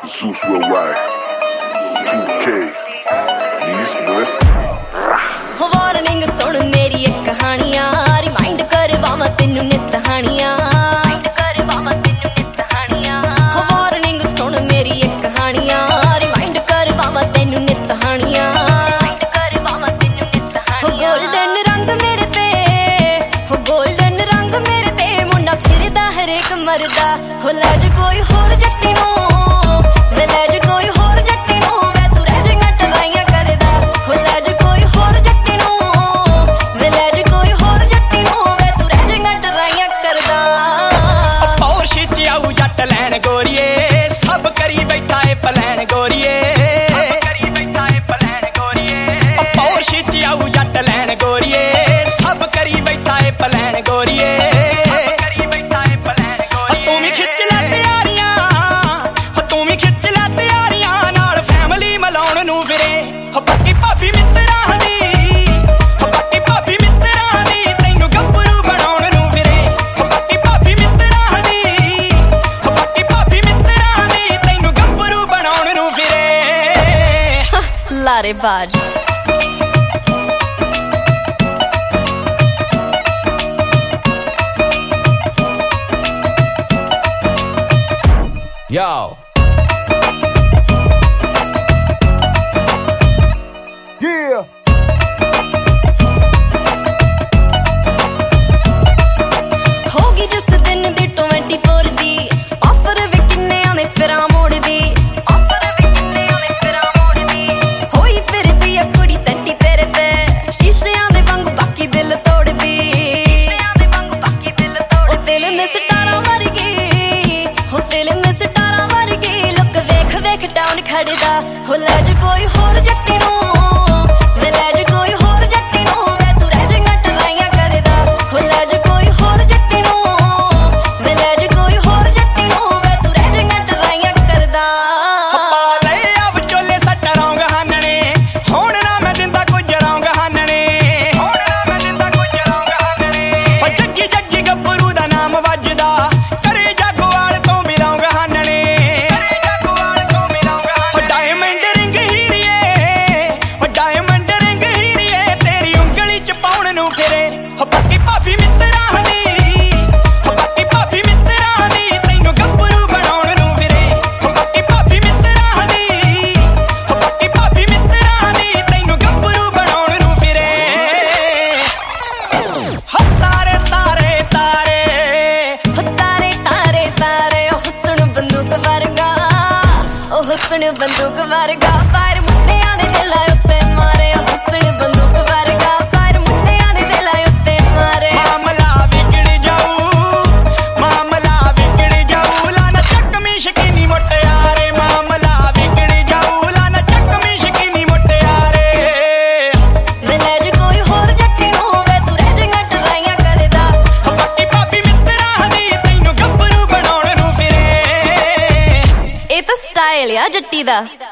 Zeus Worldwide 2K East West warning सुन मेरी एक कहानियां रिमाइंड करवावा तेनू नित कहानियां वार्निंग सुन मेरी एक कहानियां रिमाइंड करवावा तेनू नित कहानियां गोल्डन रंग मेरे ते हो गोल्डन रंग मेरे ते मुन्ना फिरदा हर एक मरदा हो लज कोई होर जट्टी नो लज कोई होर जट्टी नो वे तू रह जाएगा टराइयां करदा हो लज कोई होर जट्टी नो वे लज कोई होर जट्टी नो वे तू रह जाएगा टराइयां करदा पौर छिच आऊ जट लैन गोरीए सब करी बैठा है पलैन गोरीए पौर छिच आऊ जट लैन गोरीए सब करी बैठा है पलैन गोरीए लारे बाज Yo Yeah होगी जिस दिन दी 24 दी ऑफर वे किन्ने आने फिरा मोड़ दी ऑफर वे किन्ने आने फिरा मोड़ दी होई फिरदी आ कुड़ी सट्टी तेरे ते शीशेयां दे वांगू बाकी दिल तोड़ दी शीशेयां दे वांगू बाकी दिल तोड़ दी दिल में सितारा वर्गी हो दिल में सितारा वर्गी लुक देख देख टाउन खड़दा हो लज कोई होर जट्टी नो वे लज कोई होर जट्टी नो वे तू रह जाएगा टराइयां करदा हो लज कोई होर जट्टी नो वे लज कोई होर जट्टी नो वे तू रह जाएगा टराइयां करदा पा ले अब चोले सट रौंग हानने होण ना मैं दिंदा कुछ रौंग हानने होण ना मैं दिंदा कुछ रौंग हानने ओ जग्गी जग्गी गब्बरू दा नाम वजदा करे जागवाल तो भी रौंग हानने करे जागवाल तो भी रौंग हानने ओ डायमंड रिंग हीरीए तेरी ਉਂਗਲੀ ਚ ਪਾਉਣ ਨੂੰ ਫਿਰੇ ਹੋ ਪੱਕੀ ਭਾਬੀ ਮਿੱਤਰਾਂ ਦੀ ਹੋ ਪੱਕੀ ਭਾਬੀ ਮਿੱਤਰਾਂ ਦੀ ਤੈਨੂੰ ਗੱਭਰੂ ਬਣਾਉਣ ਨੂੰ ਫਿਰੇ ਹੋ ਪੱਕੀ ਭਾਬੀ ਮਿੱਤਰਾਂ ਦੀ ਹੋ ਪੱਕੀ ਭਾਬੀ ਮਿੱਤਰਾਂ ਦੀ ਤੈਨੂੰ ਗੱਭਰੂ ਬਣਾਉਣ ਨੂੰ ਫਿਰੇ ਹੋ ਤਾਰੇ ਤਾਰੇ ਤਾਰੇ ਹੋ ਤਾਰੇ ਤਾਰੇ ਤਾਰੇ ਉਹ ਹੁਸਨ ਬੰਦੂਕ ਵਰਗਾ ਉਹ ਹੁਸਨ ਬੰਦੂਕ ਵਰਗਾ ਫਾਇਰ ਮੁੰਡਿਆਂ ਦੇ ਦਿਲਾਂ ਉੱਤੇ ਮਾਰੇ ਉਹ ਹੁਸਨ ਬੰਦੂਕ ਵਰਗਾ ਫਾਇਰ ਮੁੰਡਿਆਂ ਦੇ ਦਿਲਾਂ ਉੱਤੇ ਮਾਰੇ ਮਾਮਲਾ ਵਿਗੜ ਜਾਊ ਲਾਨਾ ਚੱਕਮੀ ਸ਼ਕੀਨੀ ਮੁਟਿਆਰੇ ਮਾਮਲਾ ਵਿਗੜ ਜਾਊ ਲਾਨਾ ਚੱਕਮੀ ਸ਼ਕੀਨੀ ਮੁਟਿਆਰੇ ਵੇ ਲਜ ਕੋਈ ਹੋਰ ਜੱਟੀ ਨੂੰ ਵੇ ਤੂੰ ਰਹਿ ਜਾਏਗਾ ਟਰਾਈਆਂ ਕਰਦਾ ਹੋ ਪੱਕੀ ਭਾਬੀ ਮਿੱਤਰਾਂ ਦੀ ਤੈਨੂੰ ਗੱਭਰੂ ਬਣਾਉਣ ਨੂੰ ਫਿਰੇ ਇਹ ਤਾਂ ਸਟਾਈਲ ਆ ਜੱਟੀ ਦਾ।